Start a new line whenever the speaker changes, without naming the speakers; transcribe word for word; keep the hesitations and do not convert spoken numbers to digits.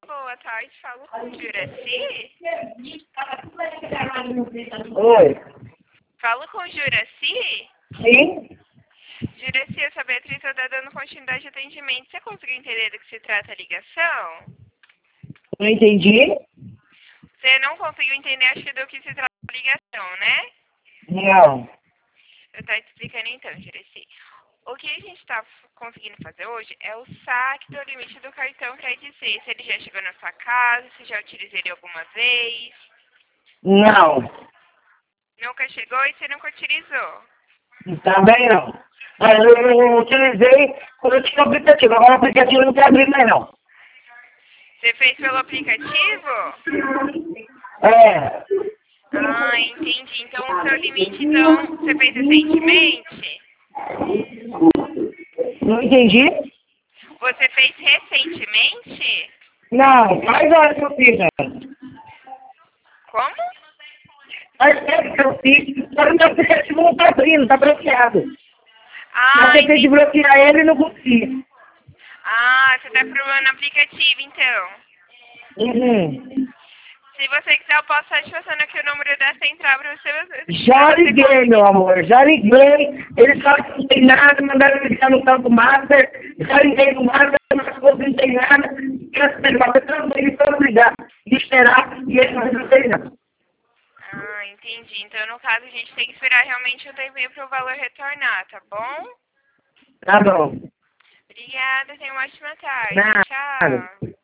Boa tarde, falo com Juraci?
Oi.
Falo com Juraci?
Sim?
Juraci, eu sou a Beatriz, eu tô dando continuidade de atendimento. Você conseguiu entender do que se trata a ligação?
Não entendi?
Você não conseguiu entender, acho que do que se trata a ligação, né?
Não.
Eu tô te explicando então, Juraci. O que a gente está conseguindo fazer hoje é o saque do limite do cartão K D C. Se ele já chegou na sua casa, se já utilizou ele alguma vez.
Não.
Nunca chegou e você nunca utilizou.
Também não. Mas eu, eu utilizei quando eu tinha o aplicativo. Agora o aplicativo não quer abrir mais não.
Você fez pelo aplicativo?
É.
Ah, entendi. Então o seu limite, então, você fez recentemente?
Não entendi?
Você fez recentemente?
Não. Faz hora que eu fiz, né?
Como?
Faz tempo que eu fiz. Só que o meu aplicativo não tá abrindo, tá bloqueado. Eu
Ah,
tentei de
entendi.
bloquear ele e não consegui.
Ah, você tá problema no aplicativo, então.
Uhum.
Se você quiser, eu posso estar te passando aqui o número da central pra você,
Já
pra você
liguei,
conseguir.
meu amor, já liguei. Eles falam que não tem nada, mandaram ligar no campo master. Já liguei no master, mas falou que não tem nada. Eu eles foram ligar e esperar e eles não resolveram nada.
Ah, entendi. Então, no caso, a gente tem que esperar realmente o tempinho para o valor retornar, tá bom?
Tá bom.
Obrigada, tenha uma ótima tarde.
Nada.
Tchau.